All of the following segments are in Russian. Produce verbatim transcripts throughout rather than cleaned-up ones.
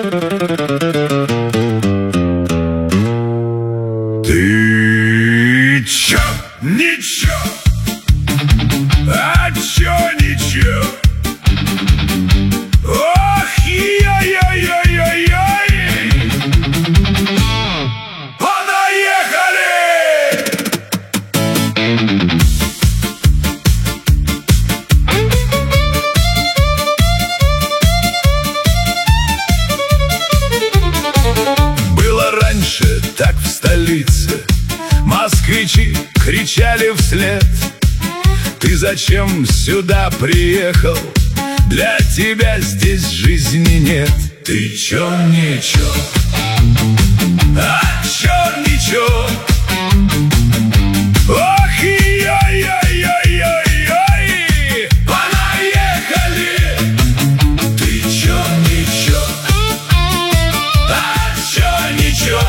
Ты чё? Ничего. А чё ничего? Ох, яй-яй-яй-яй-яй! Понаехали! Было раньше так в столице, москвичи кричали вслед: ты зачем сюда приехал? Для тебя здесь жизни нет. Ты чё, ничего? А чё, ничего? Ох, яй-яй-яй-яй-яй! Понаехали! Ты чё, ничего? А чё, ничего?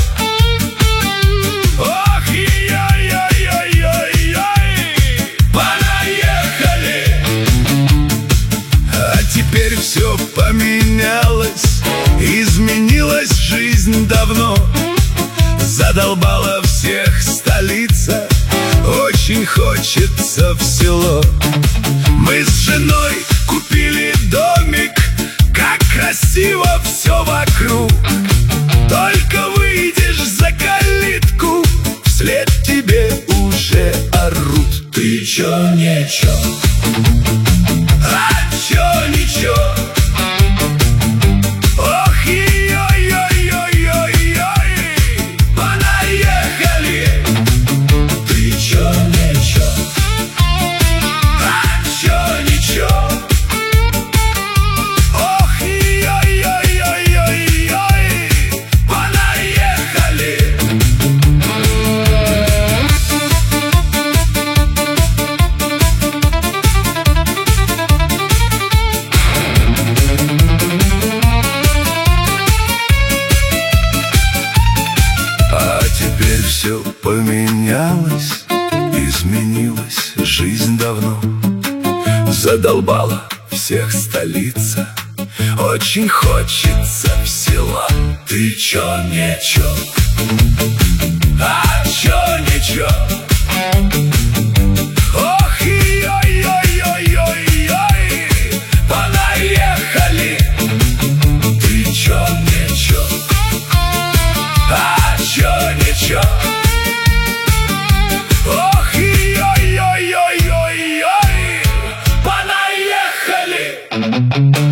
Ох, яй-яй-яй-яй-яй! Понаехали! А теперь все поменялось, изменилась жизнь давно. Задолбала всех столица, очень хочется в село. Мы с женой купили домик, как красиво все вокруг. Только выйдешь за калитку, вслед тебе уже орут. Ты чё, ничего? А чё, ничего? Ох, яй-яй-яй-яй-яй! Понаехали! Ты чё, ничего? А чё, ничего? Ох, яй-яй-яй-яй-яй! Понаехали! Теперь все поменялось, изменилась жизнь давно. Задолбала всех столица, очень хочется в село. Ты чё, ничего? А чё, ничего? Ох, яй-яй-яй-яй-яй! Понаехали! Ты чё, ничего? А чё, ничего? Ох, яй-яй-яй-яй-яй! Понаехали!